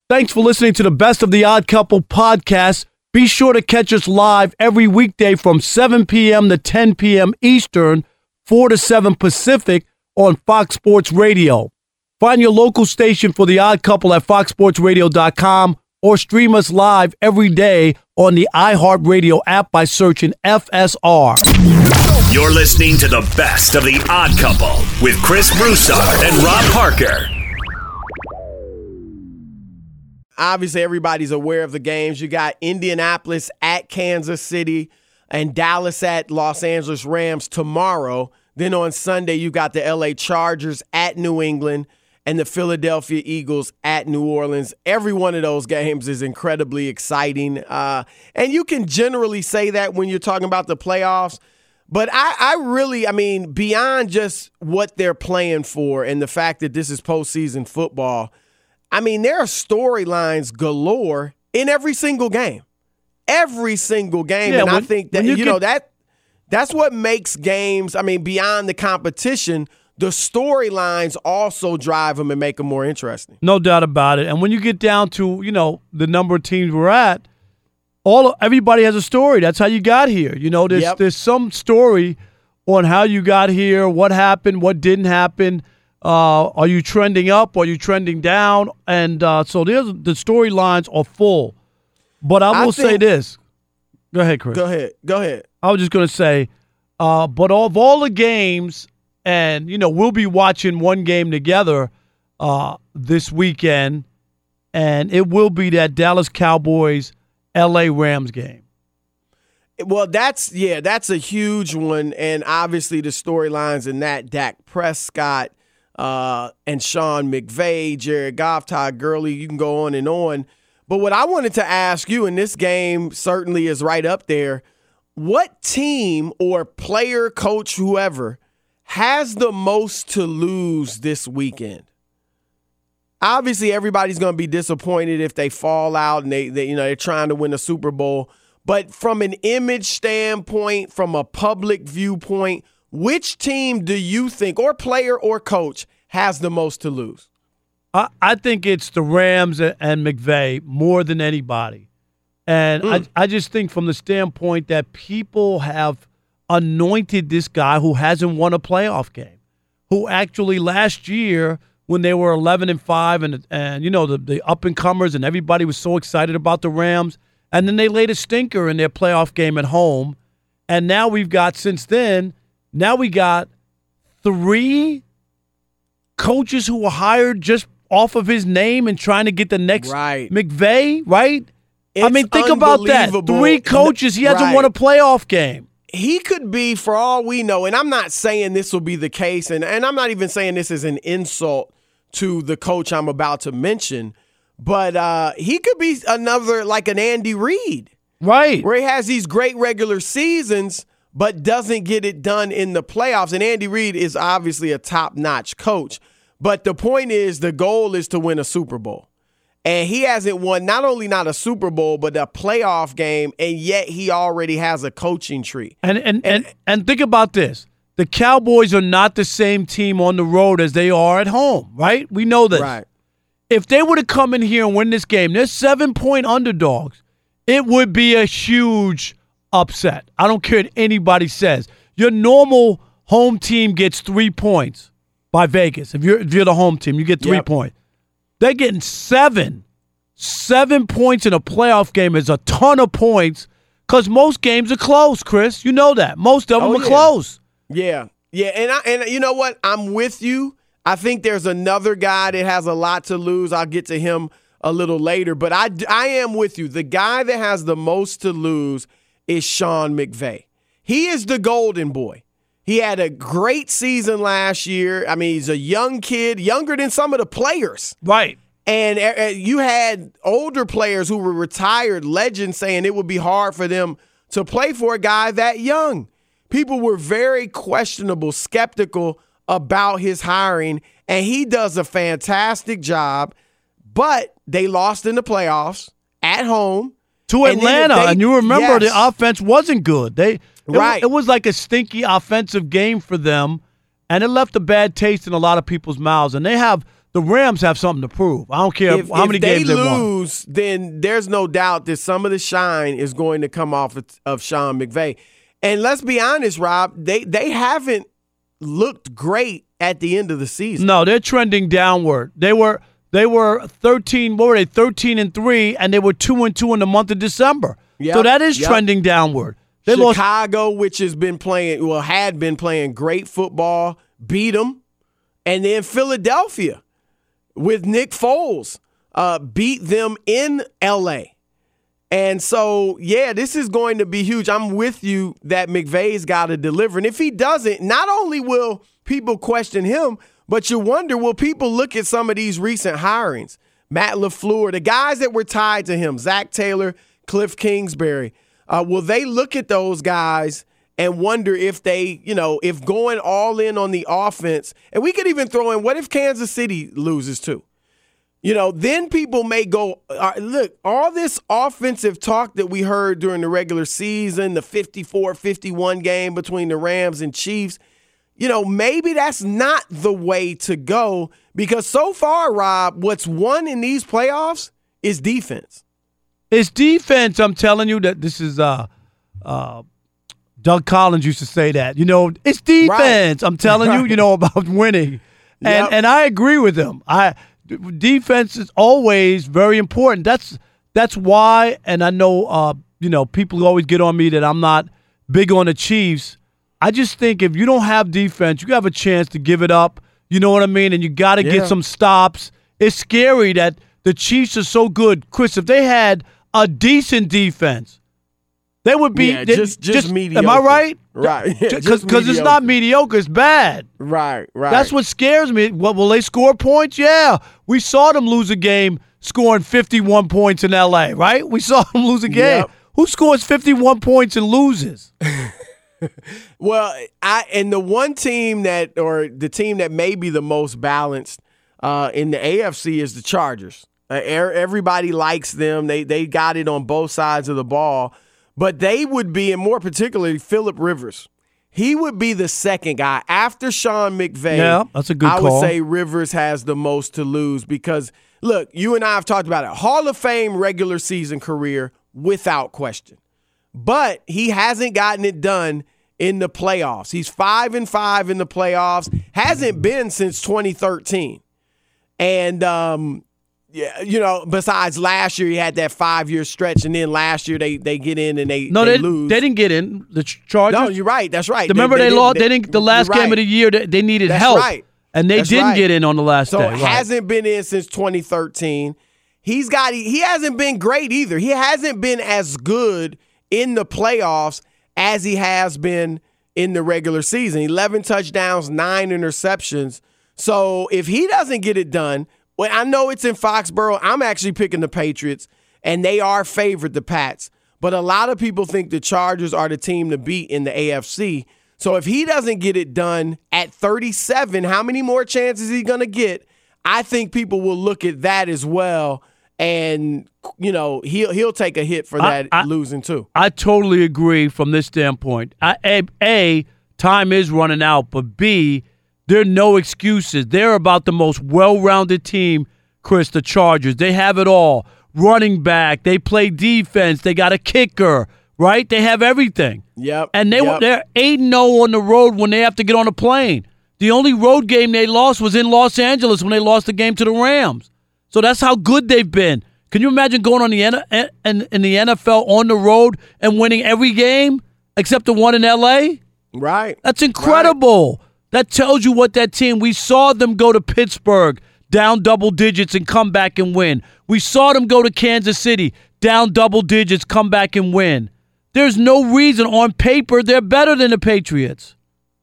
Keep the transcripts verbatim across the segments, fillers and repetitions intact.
Thanks for listening to the Best of the Odd Couple podcast. Be sure to catch us live every weekday from seven p.m. to ten p.m. Eastern, four to seven Pacific on Fox Sports Radio. Find your local station for The Odd Couple at fox sports radio dot com or stream us live every day on the iHeartRadio app by searching F S R. You're listening to the Best of the Odd Couple with Chris Broussard and Rob Parker. Obviously, everybody's aware of the games. You got Indianapolis at Kansas City and Dallas at Los Angeles Rams tomorrow. Then on Sunday, you got the L A Chargers at New England and the Philadelphia Eagles at New Orleans. Every one of those games is incredibly exciting. Uh, and you can generally say that when you're talking about the playoffs. But I, I really, I mean, beyond just what they're playing for and the fact that this is postseason football, I mean, there are storylines galore in every single game. Every single game. Yeah, and when, I think that, you, you know, that that's what makes games, I mean, beyond the competition, the storylines also drive them and make them more interesting. No doubt about it. And when you get down to, you know, the number of teams we're at, all everybody has a story. That's how you got here. You know, there's Yep. there's some story on how you got here, what happened, what didn't happen. Uh, are you trending up? Are you trending down? And uh, so there's the storylines are full. But I will I think, say this. Go ahead, Chris. Go ahead. Go ahead. I was just going to say, uh, but of all the games, and, you know, we'll be watching one game together uh, this weekend, and it will be that Dallas Cowboys L A Rams game. Well, that's, yeah, that's a huge one. And obviously the storylines in that, Dak Prescott, Uh, and Sean McVay, Jared Goff, Todd Gurley, you can go on and on. But what I wanted to ask you, and this game certainly is right up there, what team or player, coach, whoever, has the most to lose this weekend? Obviously, everybody's going to be disappointed if they fall out and they, they, you know, they're trying to win a Super Bowl. But from an image standpoint, from a public viewpoint, which team do you think, or player or coach, has the most to lose? I, I think it's the Rams and McVay more than anybody. And mm. I, I just think from the standpoint that people have anointed this guy who hasn't won a playoff game, who actually last year when they were eleven and five and, and you know, the, the up-and-comers and everybody was so excited about the Rams, and then they laid a stinker in their playoff game at home. And now we've got, since then, Now we got three coaches who were hired just off of his name and trying to get the next right. McVay, right? It's I mean, think about that. Three coaches. He hasn't right. won a playoff game. He could be, for all we know, and I'm not saying this will be the case, and, and I'm not even saying this is an insult to the coach I'm about to mention, but uh, he could be another, like an Andy Reid. Right. Where he has these great regular seasons, but doesn't get it done in the playoffs. And Andy Reid is obviously a top-notch coach. But the point is, the goal is to win a Super Bowl. And he hasn't won not only not a Super Bowl, but a playoff game, and yet he already has a coaching tree. And and, and, and, and think about this. The Cowboys are not the same team on the road as they are at home, right? We know this. Right. If they were to come in here and win this game, they're seven-point underdogs. It would be a huge upset. I don't care what anybody says. Your normal home team gets three points by Vegas. If you're if you're the home team, you get three yep. points. They're getting seven. Seven points in a playoff game is a ton of points because most games are close, Chris. You know that. Most of them oh, are yeah. close. Yeah. Yeah, and I, and you know what? I'm with you. I think there's another guy that has a lot to lose. I'll get to him a little later. But I, I am with you. The guy that has the most to lose is Sean McVay. He is the golden boy. He had a great season last year. I mean, he's a young kid, younger than some of the players. Right. And uh, you had older players who were retired legends saying it would be hard for them to play for a guy that young. People were very questionable, skeptical about his hiring, and he does a fantastic job. But they lost in the playoffs at home. To and Atlanta, they, and you remember yes. the offense wasn't good. They it, right. it was like a stinky offensive game for them, and it left a bad taste in a lot of people's mouths. And they have the Rams have something to prove. I don't care if, how if many they games they won. lose, then there's no doubt that some of the shine is going to come off of, of Sean McVay. And let's be honest, Rob, they they haven't looked great at the end of the season. No, they're trending downward. They were they were thirteen. What were they? Thirteen and three, and they were two and two in the month of December. Yep, so that is yep. trending downward. They Chicago, lost- which has been playing, well, had been playing great football, beat them, and then Philadelphia with Nick Foles uh, beat them in L A. And so, yeah, this is going to be huge. I'm with you that McVay's got to deliver. And if he doesn't, not only will people question him, but you wonder, will people look at some of these recent hirings? Matt LaFleur, the guys that were tied to him, Zach Taylor, Cliff Kingsbury, uh, will they look at those guys and wonder if they, you know, if going all in on the offense, and we could even throw in, what if Kansas City loses too? You know, then people may go, uh, look, all this offensive talk that we heard during the regular season, the fifty-four fifty-one game between the Rams and Chiefs, you know, maybe that's not the way to go, because so far, Rob, what's won in these playoffs is defense. It's defense. I'm telling you that this is uh, uh, Doug Collins used to say that. You know, it's defense. Right. I'm telling right. you, you know, about winning. And yep. and I agree with him. I defense is always very important. That's that's why, and I know uh, you know, people always get on me that I'm not big on the Chiefs. I just think if you don't have defense, you have a chance to give it up. You know what I mean? And you got to yeah. get some stops. It's scary that the Chiefs are so good. Chris, if they had a decent defense, they would be yeah, just, just, just mediocre. Am I right? Right. Because yeah, it's not mediocre. It's bad. Right, right. That's what scares me. What, will they score points? Yeah. We saw them lose a game scoring fifty-one points in L A, right? We saw them lose a game. Yep. Who scores fifty-one points and loses? Well, I and the one team that, or the team that may be the most balanced uh, in the A F C is the Chargers. Uh, everybody likes them. They they got it on both sides of the ball. But they would be, and more particularly Phillip Rivers, he would be the second guy. After Sean McVay, yeah, that's a good I call. would say Rivers has the most to lose because, look, you and I have talked about it. Hall of Fame regular season career without question. But he hasn't gotten it done in the playoffs. He's five and five in the playoffs. Hasn't been since twenty thirteen. And, um, yeah, you know, besides last year, he had that five-year stretch, and then last year they, they get in and they, no, they, they lose. they didn't get in. The Chargers. No, you're right. That's right. Remember they, they, they lost. They didn't. The last game right. of the year, they, they needed That's help. Right. And they That's didn't right. get in on the last so day. So right. hasn't been in since twenty thirteen. He's got. He hasn't been great either. He hasn't been as good in the playoffs as he has been in the regular season. eleven touchdowns, nine interceptions. So if he doesn't get it done, well, I know it's in Foxborough. I'm actually picking the Patriots, and they are favored, the Pats. But a lot of people think the Chargers are the team to beat in the A F C. So if he doesn't get it done at thirty-seven, how many more chances is he going to get? I think people will look at that as well, and you know he'll he'll take a hit for that I, I, losing too. I totally agree from this standpoint. I, a, a, time is running out, but B, there are no excuses. They're about the most well-rounded team, Chris, the Chargers. They have it all. Running back, they play defense, they got a kicker, right? They have everything. Yep. And they yep. they're eight and oh on the road when they have to get on a plane. The only road game they lost was in Los Angeles when they lost the game to the Rams. So that's how good they've been. Can you imagine going on the N- in, in the N F L on the road and winning every game except the one in L A? Right. That's incredible. Right. That tells you what that team, we saw them go to Pittsburgh, down double digits and come back and win. We saw them go to Kansas City, down double digits, come back and win. There's no reason on paper they're better than the Patriots.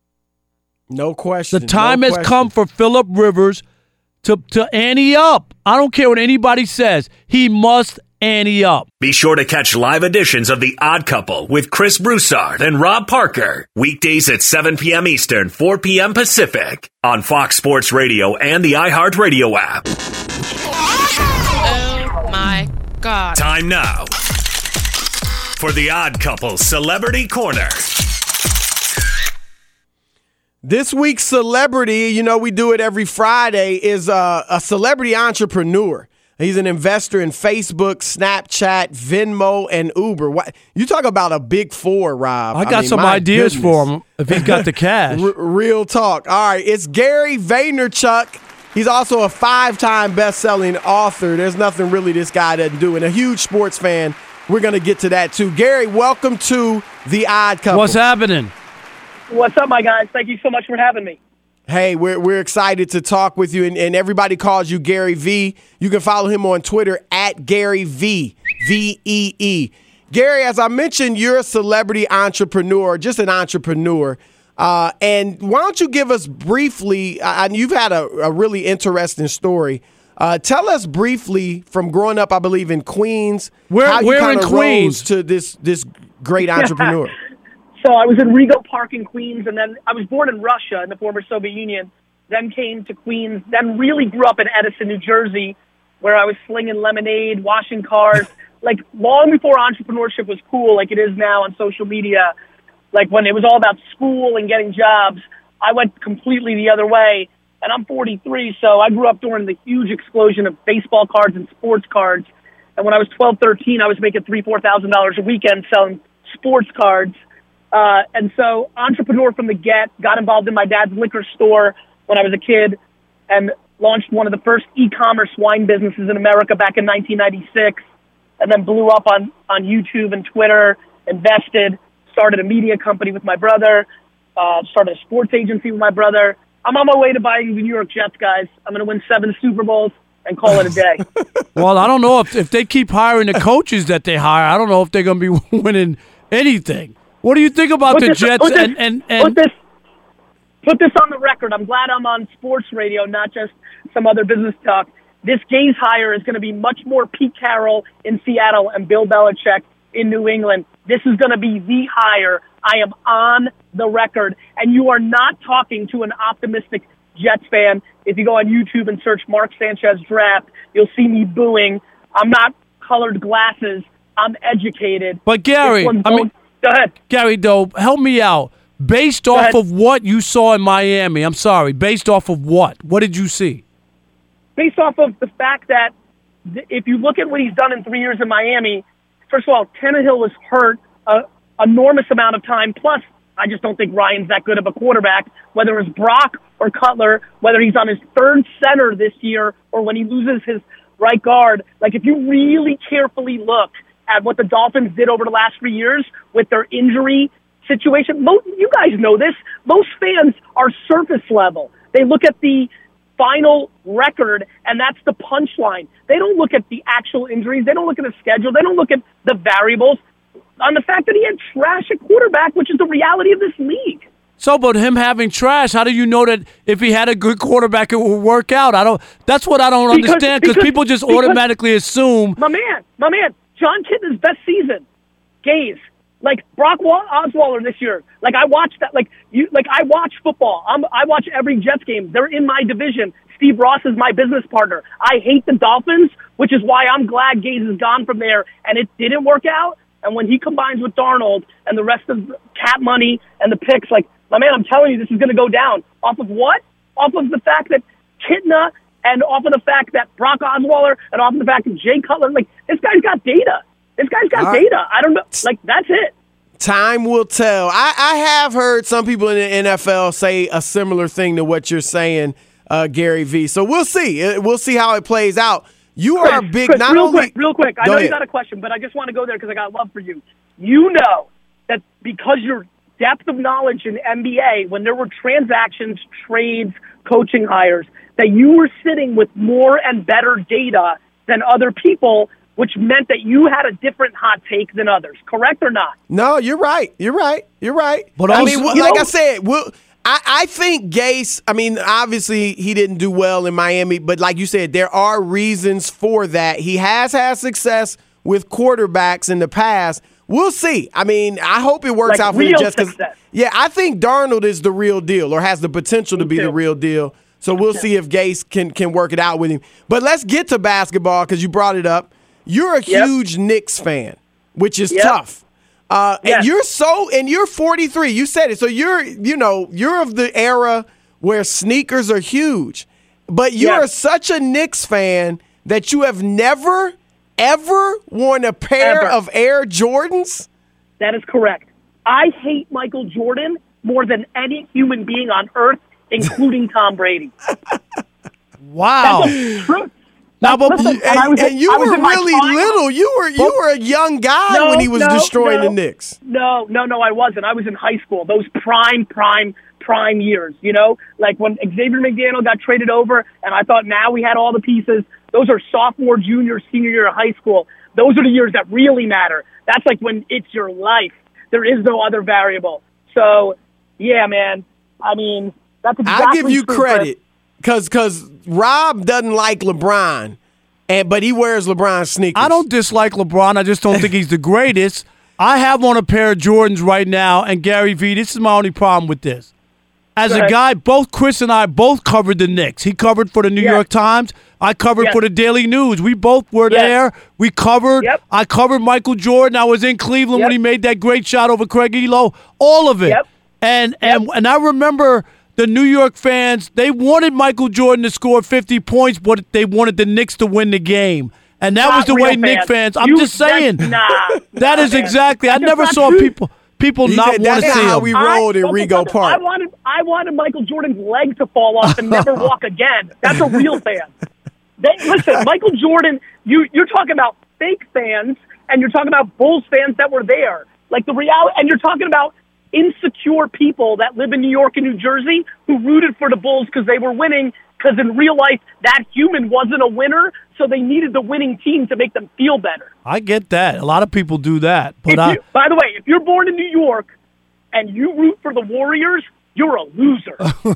No question. The time no has question. come for Phillip Rivers to, to ante up. I don't care what anybody says. He must ante up. Be sure to catch live editions of The Odd Couple with Chris Broussard and Rob Parker. Weekdays at seven p.m. Eastern, four p.m. Pacific on Fox Sports Radio and the iHeartRadio app. Oh, my God. Time now for The Odd Couple Celebrity Corner. This week's celebrity, you know, we do it every Friday, is uh, a celebrity entrepreneur. He's an investor in Facebook, Snapchat, Venmo, and Uber. What, you talk about a big four, Rob. I got I mean, some ideas goodness. for him if he's got the cash. R- real talk. All right, it's Gary Vaynerchuk. He's also a five-time best-selling author. There's nothing really this guy doesn't do, and a huge sports fan. We're going to get to that, too. Gary, welcome to The Odd Couple. What's happening? What's up, my guys? Thank you so much for having me. Hey, we're we're excited to talk with you, and, and everybody calls you Gary V. You can follow him on Twitter at Gary V, V E E. Gary, as I mentioned, you're a celebrity entrepreneur, just an entrepreneur. Uh, and why don't you give us briefly, uh, and you've had a, a really interesting story. Uh, tell us briefly from growing up, I believe, in Queens, where, how you where kind in of Queens? rose to this, this great entrepreneur. So I was in Rego Park in Queens, and then I was born in Russia in the former Soviet Union, then came to Queens, then really grew up in Edison, New Jersey, where I was slinging lemonade, washing cars, like long before entrepreneurship was cool like it is now on social media. Like when it was all about school and getting jobs, I went completely the other way, and I'm forty-three, so I grew up during the huge explosion of baseball cards and sports cards, and when I was twelve, thirteen, I was making three thousand dollars, four thousand dollars a weekend selling sports cards. Uh, and so entrepreneur from the get, got involved in my dad's liquor store when I was a kid and launched one of the first e-commerce wine businesses in America back in nineteen ninety-six, and then blew up on, on YouTube and Twitter, invested, started a media company with my brother, uh, started a sports agency with my brother. I'm on my way to buying the New York Jets, guys. I'm going to win seven Super Bowls and call it a day. Well, I don't know if, if they keep hiring the coaches that they hire, I don't know if they're going to be winning anything. What do you think about put the this, Jets this, and, and, and put this put this on the record? I'm glad I'm on sports radio, not just some other business talk. This Gaze hire is going to be much more Pete Carroll in Seattle and Bill Belichick in New England. This is going to be the hire. I am on the record, and you are not talking to an optimistic Jets fan. If you go on YouTube and search Mark Sanchez draft, you'll see me booing. I'm not colored glasses. I'm educated. But Gary, I mean. Go ahead. Gary, though, help me out. Based Go off ahead. of what you saw in Miami, I'm sorry, based off of what? What did you see? Based off of the fact that th- if you look at what he's done in three years in Miami, first of all, Tannehill was hurt an enormous amount of time. Plus, I just don't think Ryan's that good of a quarterback, whether it's Brock or Cutler, whether he's on his third center this year or when he loses his right guard. Like, if you really carefully look at what the Dolphins did over the last three years with their injury situation. Most, you guys know this. Most fans are surface level. They look at the final record, and that's the punchline. They don't look at the actual injuries. They don't look at the schedule. They don't look at the variables on the fact that he had trash at quarterback, which is the reality of this league. So, but him having trash, how do you know that if he had a good quarterback, it would work out? I don't. That's what I don't Because- understand because because- people just because- automatically assume. My man, my man, John Kitna's best season, Gaze. Like Brock Osweiler this year. Like I watched that. Like you. Like I watch football. I'm, I watch every Jets game. They're in my division. Steve Ross is my business partner. I hate the Dolphins, which is why I'm glad Gaze is gone from there. And it didn't work out. And when he combines with Darnold and the rest of the cap money and the picks, like my man, I'm telling you, this is going to go down. Off of what? Off of the fact that Kitna and off of the fact that Brock Osweiler and off of the fact that Jay Cutler. Like this guy's got data. This guy's got All right. data. I don't know. Like, that's it. Time will tell. I, I have heard some people in the N F L say a similar thing to what you're saying, uh, Gary V. So we'll see. Uh, We'll see how it plays out. You are Chris, big, Chris, not real only. quick, real quick. I Go know ahead. you got a question, but I just want to go there because I got love for you. You know that because your depth of knowledge in N B A, when there were transactions, trades, coaching hires, that you were sitting with more and better data than other people, which meant that you had a different hot take than others. Correct or not? No, you're right. You're right. You're right. But I also- mean, well, You like know- I said, we'll, I, I think Gase, I mean, obviously he didn't do well in Miami, but like you said, there are reasons for that. He has had success with quarterbacks in the past. We'll see. I mean, I hope it works Like out for the real Jets. 'Cause, success. yeah, I think Darnold is the real deal or has the potential to be too. the real deal. So we'll see if Gase can, can work it out with him. But let's get to basketball because you brought it up. You're a Yep. huge Knicks fan, which is Yep. tough. Uh, Yes. And you're so, and you're forty-three. You said it. So you're, you know, you're of the era where sneakers are huge, but you're Yes. such a Knicks fan that you have never, ever worn a pair Ever. of Air Jordans. That is correct. I hate Michael Jordan more than any human being on earth, including Tom Brady. Wow. That's the truth. Now, but Listen, And, I was in- and you I was were in my really prime. little. You were you were a young guy No, when he was no, destroying no. the Knicks. No, no, no, I wasn't. I was in high school. Those prime, prime, prime years, you know? Like when Xavier McDaniel got traded over and I thought now we had all the pieces. Those are sophomore, junior, senior year of high school. Those are the years that really matter. That's like when it's your life. There is no other variable. So, yeah, man. I mean, that's exactly I'll give you true, credit because because Rob doesn't like LeBron, and but he wears LeBron sneakers. I don't dislike LeBron. I just don't think he's the greatest. I have on a pair of Jordans right now, and Gary V, this is my only problem with this. As Go a ahead. guy, both Chris and I both covered the Knicks. He covered for the New Yes. York Times. I covered Yes. for the Daily News. We both were Yes. there. We covered. Yep. I covered Michael Jordan. I was in Cleveland Yep. when he made that great shot over Craig Elo. All of it. Yep. And and and I remember the New York fans. They wanted Michael Jordan to score fifty points, but they wanted the Knicks to win the game. And that Not was the real way Knicks fans. I'm You- just saying. that's- Nah. That nah, is man. exactly. I That's never not saw true. people people He not said want to that's see not how him. we rolled in I, Rego Park. I wanted, I wanted Michael Jordan's leg to fall off and never walk again. That's a real fan. They, listen, Michael Jordan, you, you're talking about fake fans, and you're talking about Bulls fans that were there. Like the reality, and you're talking about insecure people that live in New York and New Jersey who rooted for the Bulls because they were winning, because in real life, that human wasn't a winner, so they needed the winning team to make them feel better. I get that. A lot of people do that, but If I. you, by the way, if you're born in New York and you root for the Warriors, you're a loser.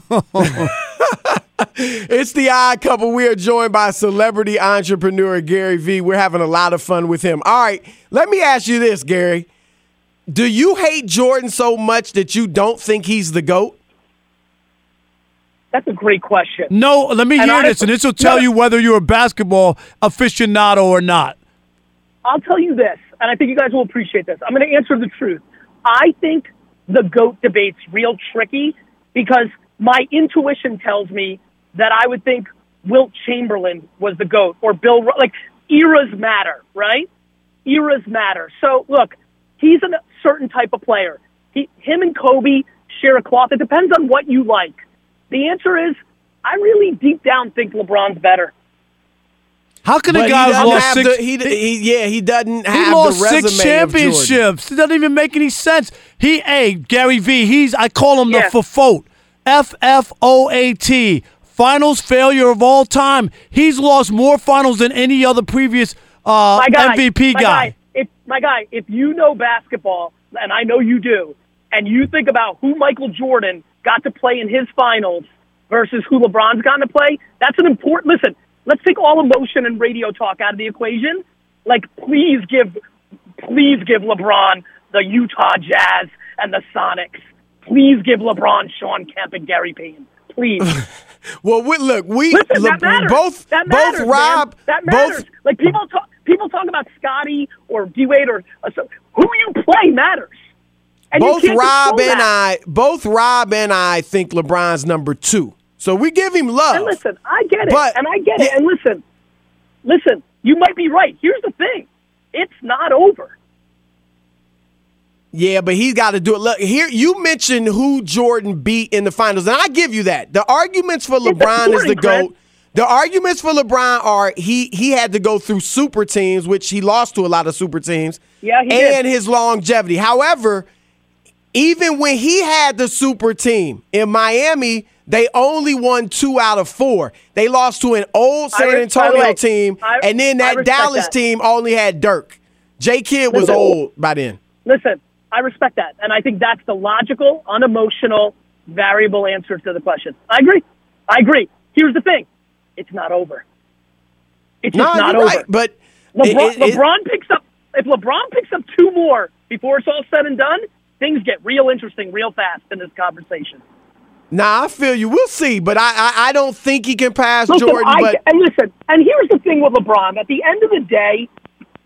It's the Odd Couple. We are joined by celebrity entrepreneur Gary V. We're having a lot of fun with him. All right, let me ask you this, Gary. Do you hate Jordan so much that you don't think he's the GOAT? That's a great question. No, let me And hear I- this, and this will tell no. you whether you're a basketball aficionado or not. I'll tell you this, and I think you guys will appreciate this. I'm going to answer the truth. I think the GOAT debate's real tricky because my intuition tells me that I would think Wilt Chamberlain was the GOAT or Bill, Ru- like eras matter, right? Eras matter. So look, he's a certain type of player. He, him and Kobe share a cloth. It depends on what you like. The answer is, I really deep down think LeBron's better. How can But a he guy who's doesn't lost have six? the- he, he, yeah, he doesn't He have lost the resume six of Jordan. championships. It doesn't even make any sense. He, hey, Gary V, he's, I call him Yeah. the FFOAT. F F O A T. Finals failure of all time. He's lost more finals than any other previous uh, My guy, M V P my guy. If, my guy, if you know basketball, and I know you do, and you think about who Michael Jordan got to play in his finals versus who LeBron's gotten to play, that's an important, listen, let's take all emotion and radio talk out of the equation. Like, please give, please give LeBron the Utah Jazz and the Sonics. Please give LeBron Sean Kemp and Gary Payton. Please. Well, we, look, we Listen, Le- that matters. both that both matters, Rob, man. That matters. both Like people talk, people talk about Scotty or D Wade or uh, so, who you play matters. And you both can't Rob control and that. I, both Rob and I think LeBron's number two. So we give him love. And listen, I get it, But- and I get it. yeah. And listen, listen, you might be right. Here's the thing: it's not over. Yeah, but he's got to do it. Look, here you mentioned who Jordan beat in the finals, and I give you that. The arguments for LeBron is the important, Chris. GOAT. The arguments for LeBron are he he had to go through super teams, which he lost to a lot of super teams. Yeah, he and did. his longevity. However, even when he had the super team in Miami, they only won two out of four. They lost to an old I San re- by the Antonio way, team, I- and then I that respect Dallas that. team only had Dirk. J. Kidd was Listen. old by then. Listen, I respect that, and I think that's the logical, unemotional, variable answer to the question. I agree. I agree. Here's the thing: it's not over. It's No, just not you're over. right, but LeBron, it- it- LeBron picks up if LeBron picks up two more before it's all said and done, things get real interesting real fast in this conversation. Nah, I feel you. We'll see, but I I, I don't think he can pass Listen, Jordan. I, But and listen, and here's the thing with LeBron: at the end of the day,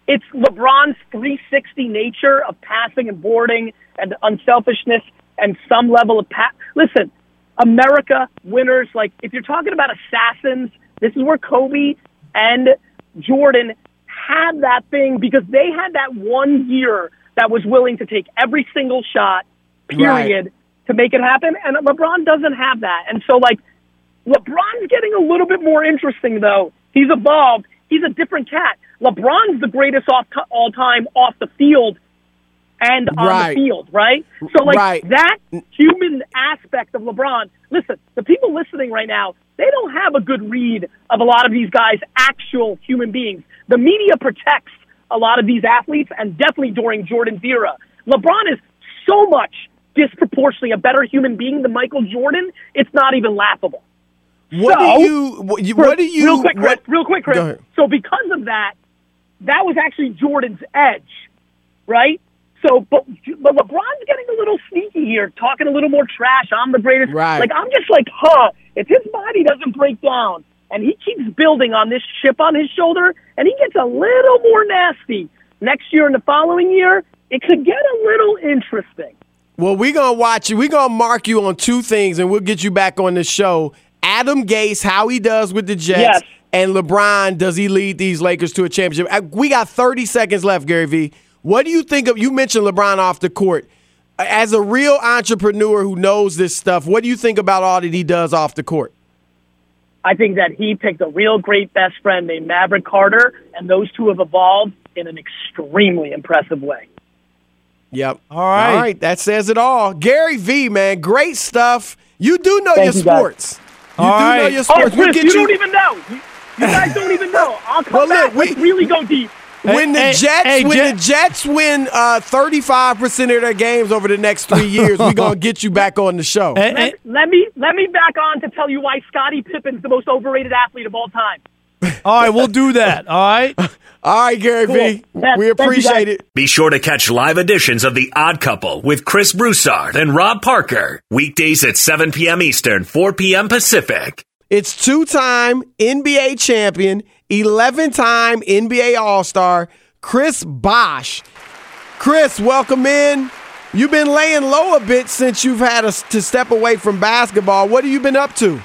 it's LeBron's three sixty nature of passing and boarding and unselfishness and some level of pa- listen, America winners, like if you're talking about assassins, this is where Kobe and Jordan had that thing because they had that one year that was willing to take every single shot, period, right, to make it happen. And LeBron doesn't have that. And so, like, LeBron's getting a little bit more interesting, though. He's evolved. He's a different cat. LeBron's the greatest off t- all time off the field and on right. the field, right? So, like, right. that human aspect of LeBron, listen, the people listening right now, they don't have a good read of a lot of these guys' actual human beings. The media protects a lot of these athletes, and definitely during Jordan's era. LeBron is so much disproportionately a better human being than Michael Jordan, it's not even laughable. What so, do you, what, you, what do you, real quick, Chris, what, real quick, Chris. So because of that, that was actually Jordan's edge, right? So, but, but LeBron's getting a little sneaky here, talking a little more trash. I'm the greatest. Right. Like, I'm just like, huh, if his body doesn't break down and he keeps building on this chip on his shoulder and he gets a little more nasty next year and the following year, it could get a little interesting. Well, we're going to watch you. We're going to mark you on two things, and we'll get you back on the show. Adam Gase, how he does with the Jets, yes, and LeBron, does he lead these Lakers to a championship? We got thirty seconds left, Gary V. What do you think of, you mentioned LeBron off the court. As a real entrepreneur who knows this stuff, what do you think about all that he does off the court? I think that he picked a real great best friend named Maverick Carter, and those two have evolved in an extremely impressive way. Yep. All right. All right. That says it all. Gary V, man, great stuff. You do know Thank your you, guys. sports. You all do right. know your Oh, sports. Chris, We'll get you, you don't even know. You, you guys don't even know. I'll come Well, back. look, Let's we- really go deep. When the Hey, Jets hey, when Jet- the Jets win uh, thirty-five percent of their games over the next three years, we're going to get you back on the show. And- Let, let me let me back on to tell you why Scottie Pippen's the most overrated athlete of all time. all right, we'll do that. All right. All right, Gary Cool. V. Yeah, We thank you, appreciate guys. it. Be sure to catch live editions of The Odd Couple with Chris Broussard and Rob Parker. Weekdays at seven p.m. Eastern, four p.m. Pacific. It's two-time N B A champion, eleven-time N B A All-Star, Chris Bosh. Chris, welcome in. You've been laying low a bit since you've had us to step away from basketball. What have you been up to?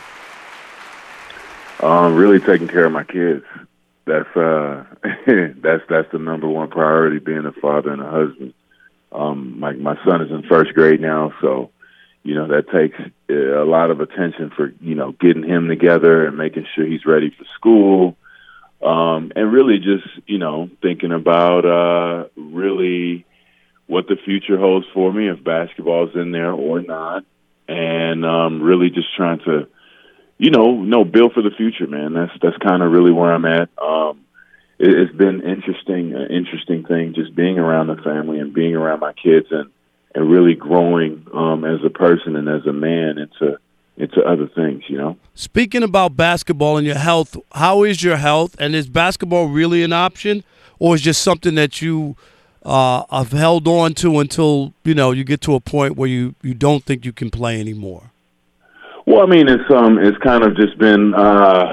Um, really taking care of my kids. That's uh, that's that's the number one priority. Being a father and a husband. Um, my my son is in first grade now, so you know that takes a lot of attention for you know getting him together and making sure he's ready for school, um, and really just you know thinking about uh, really what the future holds for me if basketball's in there or not, and um, really just trying to. You know, no, build for the future, man. That's that's kind of really where I'm at. Um, it, it's been interesting, an interesting thing, just being around the family and being around my kids, and, and really growing um, as a person and as a man into into other things. You know. Speaking about basketball and your health, how is your health? And is basketball really an option, or is just something that you uh, have held on to until you know you get to a point where you, you don't think you can play anymore? Well, I mean, it's um, it's kind of just been uh,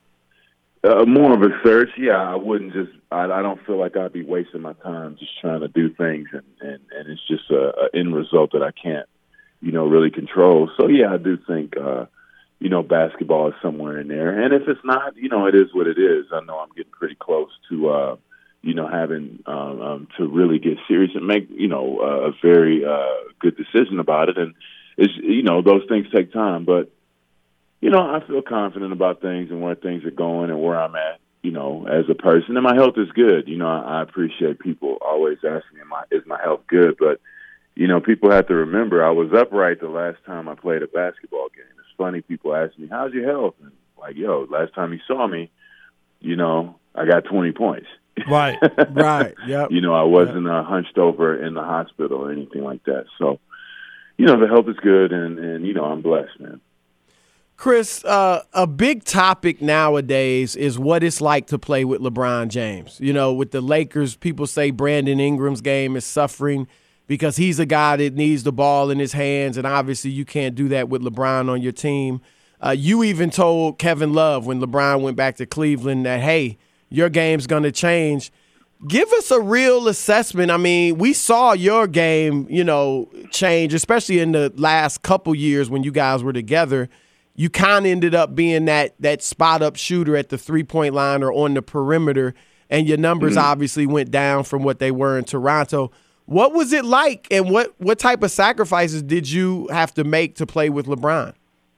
uh, more of a search. Yeah, I wouldn't just. I, I don't feel like I'd be wasting my time just trying to do things, and, and, and it's just a, a end result that I can't, you know, really control. So yeah, I do think, uh, you know, basketball is somewhere in there. And if it's not, you know, it is what it is. I know I'm getting pretty close to, uh, you know, having um, um, to really get serious and make, you know, uh, a very uh, good decision about it. And it's, you know, those things take time, but, you know, I feel confident about things and where things are going and where I'm at, you know, as a person. And my health is good. You know, I, I appreciate people always asking me, Am I, is my health good? But, you know, people have to remember I was upright the last time I played a basketball game. It's funny, people ask me, how's your health? And like, yo, last time you saw me, you know, I got twenty points. Right, right, yep. You know, I wasn't uh, hunched over in the hospital or anything like that. So, you know, the health is good, and, and you know, I'm blessed, man. Chris, uh, a big topic nowadays is what it's like to play with LeBron James. You know, with the Lakers, people say Brandon Ingram's game is suffering because he's a guy that needs the ball in his hands, and obviously you can't do that with LeBron on your team. Uh, you even told Kevin Love when LeBron went back to Cleveland that, hey, your game's going to change. Give us a real assessment. I mean, we saw your game, you know, change, especially in the last couple years when you guys were together. You kind of ended up being that that spot-up shooter at the three-point line or on the perimeter, and your numbers mm-hmm. obviously went down from what they were in Toronto. What was it like, and what, what type of sacrifices did you have to make to play with LeBron?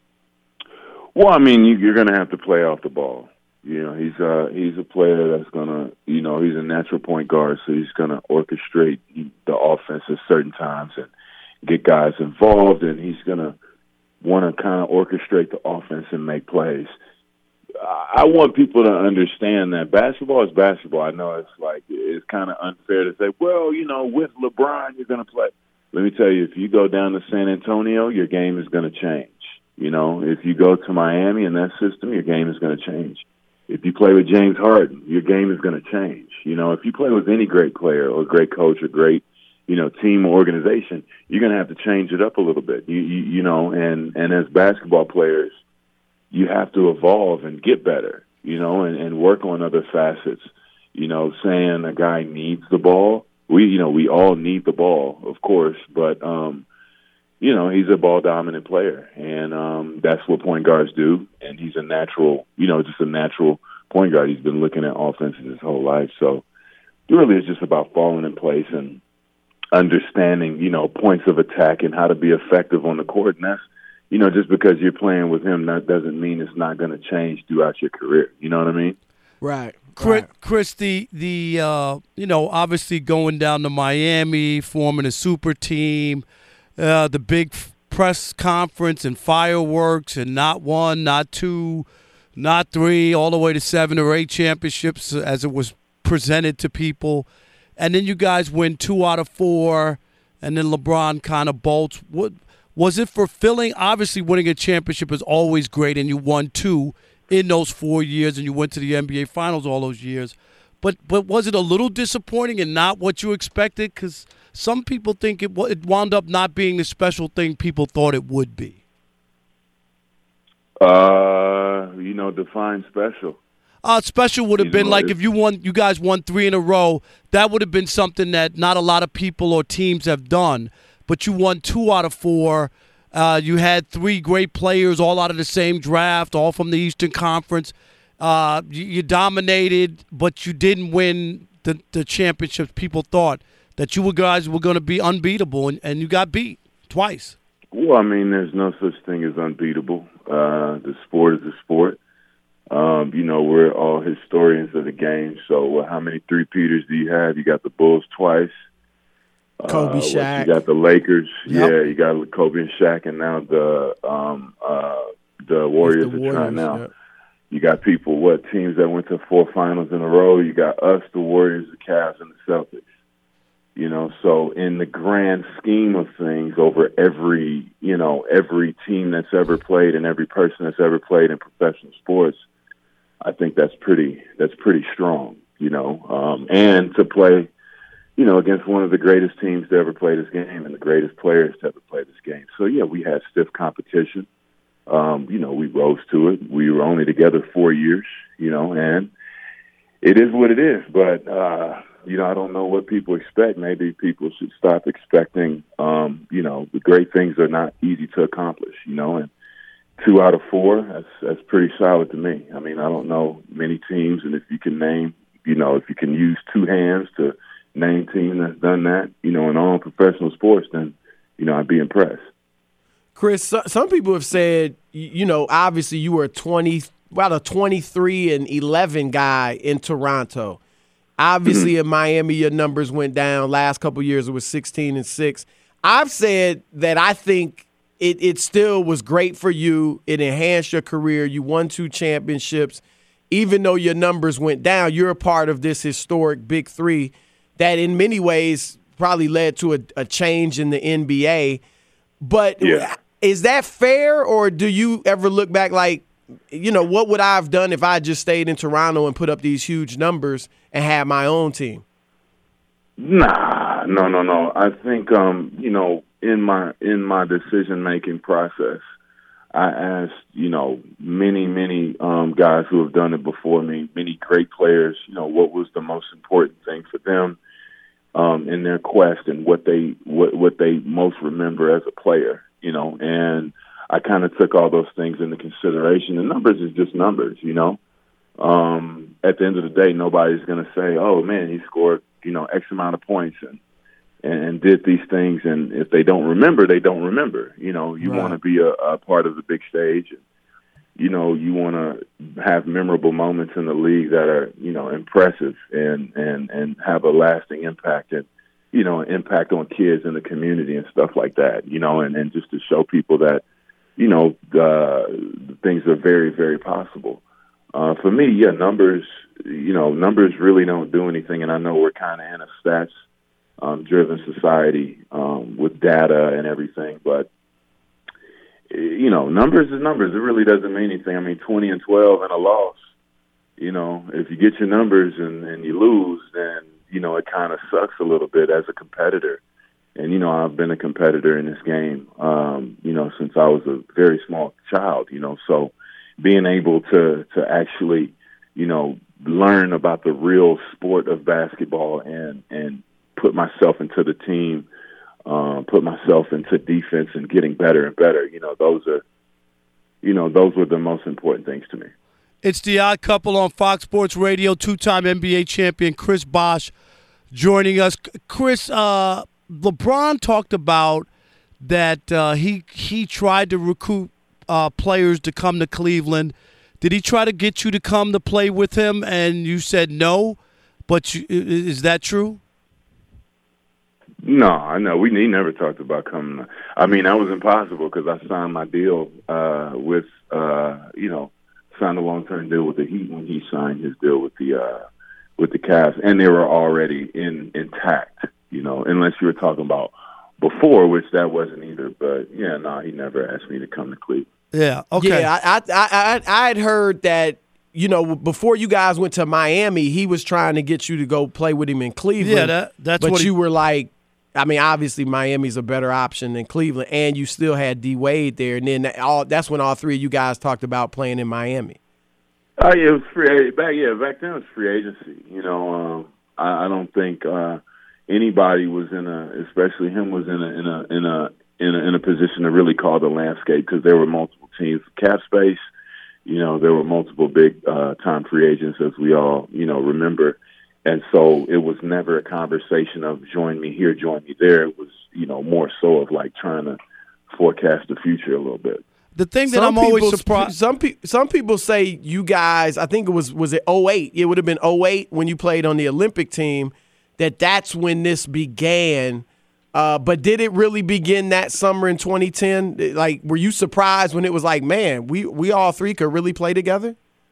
Well, I mean, you, you're going to have to play off the ball. You know, he's uh, he's a player that's going to, you know, he's a natural point guard, so he's going to orchestrate the offense at certain times and get guys involved, and he's going to want to kind of orchestrate the offense and make plays. I want people to understand that basketball is basketball. I know it's like it's kind of unfair to say, well, you know, with LeBron, you're going to play. Let me tell you, if you go down to San Antonio, your game is going to change. You know, if you go to Miami in that system, your game is going to change. If you play with James Harden, your game is going to change. You know, if you play with any great player or great coach or great, you know, team or organization, you're going to have to change it up a little bit. You, you, you know, and, and as basketball players, you have to evolve and get better, you know, and, and work on other facets. You know, saying a guy needs the ball. We, you know, we all need the ball, of course, but, um, you know, he's a ball-dominant player, and um, that's what point guards do, and he's a natural, you know, just a natural point guard. He's been looking at offenses his whole life, so really it's just about falling in place and understanding, you know, points of attack and how to be effective on the court, and that's, you know, just because you're playing with him, that doesn't mean it's not going to change throughout your career. You know what I mean? Right. Chris, right. Chris, the, the uh, you know, obviously going down to Miami, forming a super team, uh, the big f- press conference and fireworks, and not one, not two, not three, all the way to seven or eight championships as it was presented to people. And then you guys win two out of four, and then LeBron kind of bolts. What was it fulfilling? Obviously, winning a championship is always great, and you won two in those four years, and you went to the N B A Finals all those years. But but was it a little disappointing and not what you expected? Because some people think it, it wound up not being the special thing people thought it would be. Uh, you know, define special. Uh, special would have been like if you won, you guys won three in a row. That would have been something that not a lot of people or teams have done. But you won two out of four. Uh, you had three great players, all out of the same draft, all from the Eastern Conference. Uh, you, you dominated, but you didn't win the, the championships. People thought that you guys were going to be unbeatable, and, and you got beat twice. Well, I mean, there's no such thing as unbeatable. Uh, the sport is a sport. Um, you know, we're all historians of the game. So uh, how many three-peaters do you have? You got the Bulls twice. Kobe, uh, Shaq. You got the Lakers. Yep. Yeah, you got Kobe and Shaq, and now the um, uh, the Warriors the are Warriors, trying now. yep. You got people, what, teams that went to four finals in a row. You got us, the Warriors, the Cavs, and the Celtics. You know, so in the grand scheme of things, over every, you know, every team that's ever played and every person that's ever played in professional sports, I think that's pretty, that's pretty strong, you know, um, and to play, you know, against one of the greatest teams to ever play this game and the greatest players to ever play this game. So, yeah, we had stiff competition. Um, you know, we rose to it. We were only together four years, you know, and it is what it is. But, uh, you know, I don't know what people expect. Maybe people should stop expecting, um, you know, the great things are not easy to accomplish, you know, and two out of four, that's, that's pretty solid to me. I mean, I don't know many teams, and if you can name, you know, if you can use two hands to name team that's done that, you know, in all professional sports, then, you know, I'd be impressed. Chris, some people have said, you know, obviously you were a twenty, about a twenty-three and eleven guy in Toronto. Obviously mm-hmm. in Miami, your numbers went down. Last couple of years, it was sixteen and six. I've said that I think it, it still was great for you. It enhanced your career. You won two championships. Even though your numbers went down, you're a part of this historic big three that in many ways probably led to a, a change in the N B A. But yeah. Is that fair, or do you ever look back like, you know, what would I have done if I just stayed in Toronto and put up these huge numbers and had my own team? Nah, no, no, no. I think, um, you know, in my in my decision-making process, I asked, you know, many, many um, guys who have done it before me, many great players, you know, what was the most important thing for them um, in their quest and what they what, what they most remember as a player, you know. And I kind of took all those things into consideration. And numbers is just numbers, you know. Um, at the end of the day, nobody's going to say, oh, man, he scored, you know, X amount of points and and did these things, and if they don't remember, they don't remember. You know, you Right. want to be a, a part of the big stage. And, you know, you want to have memorable moments in the league that are, you know, impressive and, and, and have a lasting impact and, you know, an impact on kids in the community and stuff like that, you know, and, and just to show people that, you know, uh, things are very, very possible. Uh, for me, yeah, numbers, you know, numbers really don't do anything, and I know we're kind of in a stats Um, driven society um, with data and everything, but you know, numbers is numbers. It really doesn't mean anything. I mean, twenty and twelve and a loss. You know, if you get your numbers and, and you lose, then you know it kind of sucks a little bit as a competitor. And you know, I've been a competitor in this game, um, you know, since I was a very small child. You know, so being able to to actually, you know, learn about the real sport of basketball and and put myself into the team, um, put myself into defense and getting better and better. You know, those are, you know, those were the most important things to me. It's The Odd Couple on Fox Sports Radio, two-time N B A champion Chris Bosh joining us. Chris, uh, LeBron talked about that uh, he he tried to recruit uh, players to come to Cleveland. Did he try to get you to come to play with him, and you said no? But you, is that true? No, I know. We he never talked about coming. I mean, that was impossible because I signed my deal uh, with, uh, you know, signed a long-term deal with the Heat when he signed his deal with the uh, with the Cavs, and they were already in intact. You know, unless you were talking about before, which that wasn't either. But yeah, no, he never asked me to come to Cleveland. Yeah. Okay. Yeah, I I I, I had heard that. You know, before you guys went to Miami, he was trying to get you to go play with him in Cleveland. Yeah, that, that's but what he, you were like, I mean, obviously Miami's a better option than Cleveland, and you still had D Wade there, and then that, all that's when all three of you guys talked about playing in Miami. Oh yeah, it was free back. Yeah, back then it was free agency. You know, um, I, I don't think uh, anybody was in a, especially him, was in a in a in a in a, in a position to really call the landscape because there were multiple teams, cap space. You know, there were multiple big uh, time free agents, as we all, you know, remember. And so it was never a conversation of join me here, join me there. It was, you know, more so of like trying to forecast the future a little bit. The thing that Some I'm always people- surprised. Some people, some people say you guys. I think it was was it oh eight. It would have been oh eight when you played on the Olympic team. That that's when this began. Uh, but did it really begin that summer in twenty ten? Like, were you surprised when it was like, man, we we all three could really play together?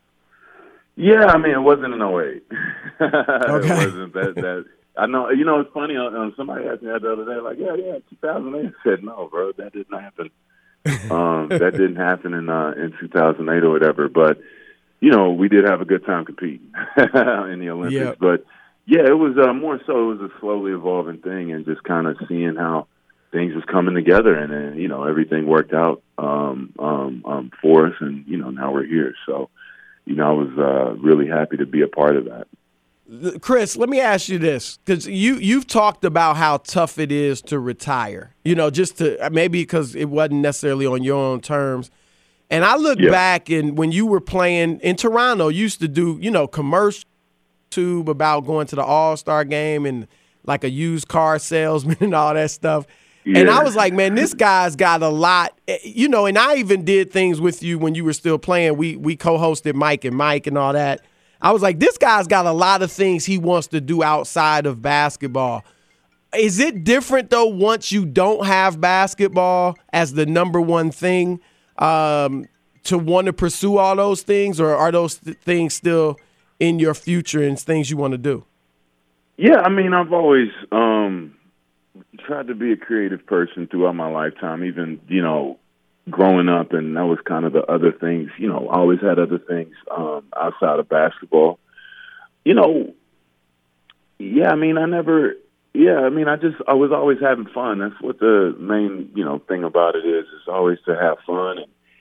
Yeah, I mean, it wasn't in oh eight. Okay. It wasn't that, that. I know, you know, it's funny. Uh, somebody asked me that the other day, like, yeah, yeah, two thousand eight. I said, no, bro, that didn't happen. um, that didn't happen in uh, in two thousand eight or whatever. But, you know, we did have a good time competing in the Olympics. Yeah. But, yeah, it was uh, more so it was a slowly evolving thing and just kind of seeing how things was coming together. And then, you know, everything worked out um, um, um, for us. And, you know, now we're here. So, you know, I was uh, really happy to be a part of that. Chris, let me ask you this, because you, you've talked about how tough it is to retire, you know, just to maybe because it wasn't necessarily on your own terms. And I look Yeah. back and when you were playing in Toronto, you used to do, you know, commercial tube about going to the All-Star game and like a used car salesman and all that stuff. Yeah. And I was like, man, this guy's got a lot, you know, and I even did things with you when you were still playing. We we co-hosted Mike and Mike and all that. I was like, this guy's got a lot of things he wants to do outside of basketball. Is it different, though, once you don't have basketball as the number one thing um, to want to pursue all those things, or are those th- things still in your future and things you want to do? Yeah, I mean, I've always um, tried to be a creative person throughout my lifetime, even, you know, growing up, and that was kind of the other things, you know, I always had other things um, outside of basketball. You know, yeah, I mean, I never, yeah, I mean, I just, I was always having fun. That's what the main, you know, thing about it is, is always to have fun and,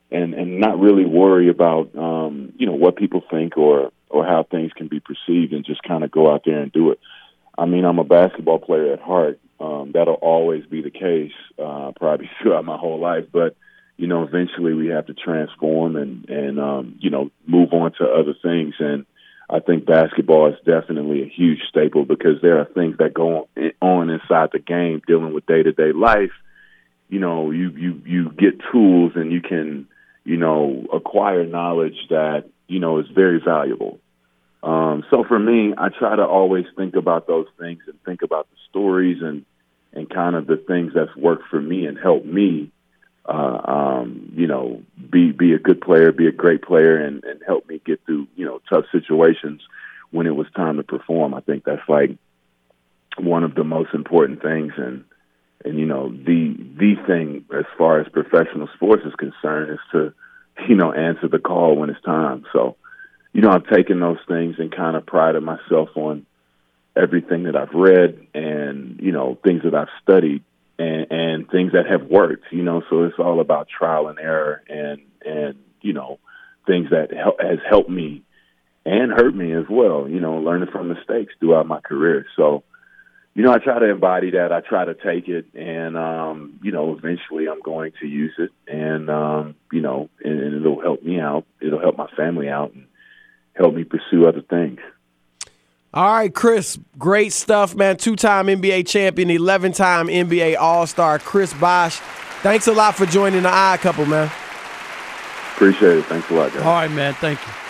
and, and not really worry about, um, you know, what people think or, or how things can be perceived, and just kind of go out there and do it. I mean, I'm a basketball player at heart. Um, that'll always be the case, uh, probably throughout my whole life. But, you know, eventually we have to transform and, and um, you know, move on to other things. And I think basketball is definitely a huge staple, because there are things that go on inside the game dealing with day-to-day life. You know, you, you, you get tools and you can, you know, acquire knowledge that, you know, is very valuable. Um, so for me, I try to always think about those things and think about the stories and, and kind of the things that's worked for me and helped me, uh, um, you know, be, be a good player, be a great player, and, and help me get through, you know, tough situations when it was time to perform. I think that's like one of the most important things. And, and, you know, the, the thing as far as professional sports is concerned is to, you know, answer the call when it's time. So, you know, I've taken those things and kind of prided myself on everything that I've read and, you know, things that I've studied and, and things that have worked, you know, so it's all about trial and error and, and, you know, things that help, has helped me and hurt me as well, you know, learning from mistakes throughout my career. So, you know, I try to embody that. I try to take it, and, um, you know, eventually I'm going to use it, and, um, you know, and, and it'll help me out. It'll help my family out and help me pursue other things. All right, Chris, great stuff, man. Two-time N B A champion, eleven-time N B A All-Star, Chris Bosh. Thanks a lot for joining the Odd Couple, man. Appreciate it. Thanks a lot, guys. All right, man. Thank you.